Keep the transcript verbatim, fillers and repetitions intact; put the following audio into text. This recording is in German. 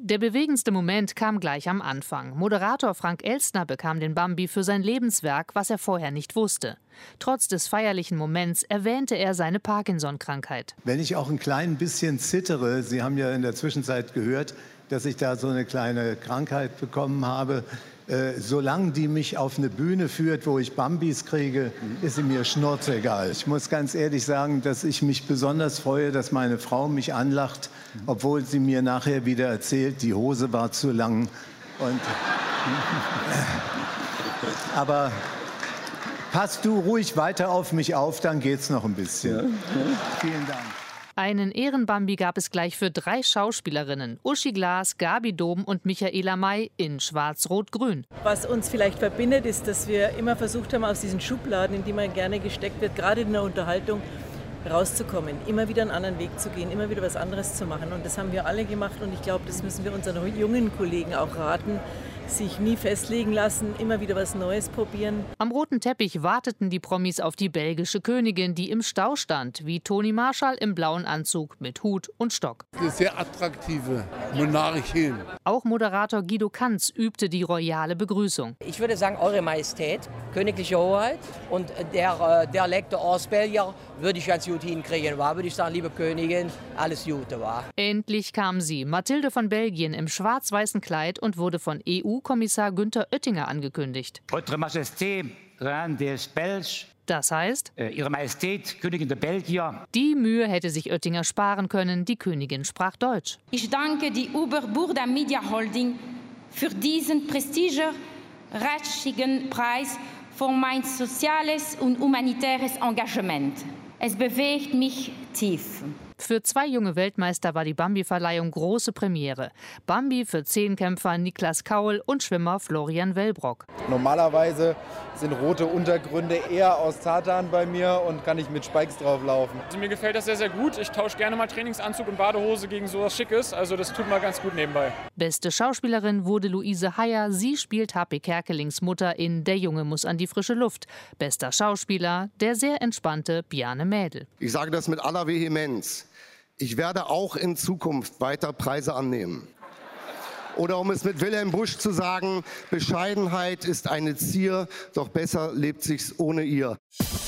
Der bewegendste Moment kam gleich am Anfang. Moderator Frank Elstner bekam den Bambi für sein Lebenswerk, was er vorher nicht wusste. Trotz des feierlichen Moments erwähnte er seine Parkinson-Krankheit. Wenn ich auch ein klein bisschen zittere, Sie haben ja in der Zwischenzeit gehört, dass ich da so eine kleine Krankheit bekommen habe. Äh, solange die mich auf eine Bühne führt, wo ich Bambis kriege, ist sie mir schnurzegal. Ich muss ganz ehrlich sagen, dass ich mich besonders freue, dass meine Frau mich anlacht, obwohl sie mir nachher wieder erzählt, die Hose war zu lang. Und aber passt du ruhig weiter auf mich auf, dann geht's noch ein bisschen. Ja. Vielen Dank. Einen Ehrenbambi gab es gleich für drei Schauspielerinnen. Uschi Glas, Gabi Dom und Michaela May in Schwarz-Rot-Grün. Was uns vielleicht verbindet, ist, dass wir immer versucht haben, aus diesen Schubladen, in die man gerne gesteckt wird, gerade in der Unterhaltung, rauszukommen. Immer wieder einen anderen Weg zu gehen, immer wieder was anderes zu machen. Und das haben wir alle gemacht und ich glaube, das müssen wir unseren jungen Kollegen auch raten. Sich nie festlegen lassen, immer wieder was Neues probieren. Am roten Teppich warteten die Promis auf die belgische Königin, die im Stau stand, wie Toni Marshall im blauen Anzug mit Hut und Stock. Eine sehr attraktive Monarchin. Auch Moderator Guido Kanz übte die royale Begrüßung. Ich würde sagen, Eure Majestät, königliche Hoheit, und der, der Lektor aus Belgier würde ich ganz gut hinkriegen. War, würde ich sagen, liebe Königin, alles Gute, war. Endlich kam sie, Mathilde von Belgien im schwarz-weißen Kleid, und wurde von E U-Kommissar Günther Oettinger angekündigt. Votre Majesté, Reine des Belges. Das heißt, äh, Ihre Majestät, Königin der Belgier. Die Mühe hätte sich Oettinger sparen können. Die Königin sprach Deutsch. Ich danke die Uber Burda Media Holding für diesen prestigiosen Preis für mein soziales und humanitäres Engagement. Es bewegt mich tief. Für zwei junge Weltmeister war die Bambi-Verleihung große Premiere. Bambi für Zehnkämpfer Niklas Kaul und Schwimmer Florian Wellbrock. Normalerweise sind rote Untergründe eher aus Tartan bei mir und kann ich mit Spikes drauflaufen. Also mir gefällt das sehr, sehr gut. Ich tausche gerne mal Trainingsanzug und Badehose gegen sowas Schickes. Also das tut mal ganz gut nebenbei. Beste Schauspielerin wurde Luise Heyer. Sie spielt H P Kerkelings Mutter in Der Junge muss an die frische Luft. Bester Schauspieler, der sehr entspannte Bjarne Mädel. Ich sage das mit aller Vehemenz. Ich werde auch in Zukunft weiter Preise annehmen. Oder um es mit Wilhelm Busch zu sagen, Bescheidenheit ist eine Zier, doch besser lebt sich's ohne ihr.